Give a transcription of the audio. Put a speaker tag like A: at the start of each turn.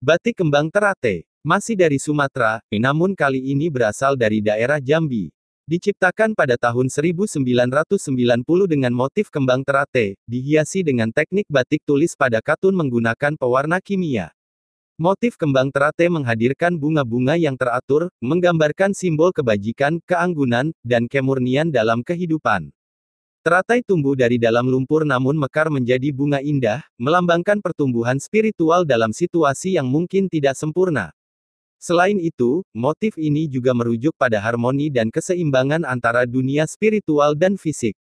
A: Batik kembang Teratai. Masih dari Sumatera, namun kali ini berasal dari daerah Jambi. Diciptakan pada tahun 1990 dengan motif kembang teratai, dihiasi dengan teknik batik tulis pada katun menggunakan pewarna kimia. Motif kembang teratai menghadirkan bunga-bunga yang teratur, menggambarkan simbol kebajikan, keanggunan, dan kemurnian dalam kehidupan. Teratai tumbuh dari dalam lumpur namun mekar menjadi bunga indah, melambangkan pertumbuhan spiritual dalam situasi yang mungkin tidak sempurna. Selain itu, motif ini juga merujuk pada harmoni dan keseimbangan antara dunia spiritual dan fisik.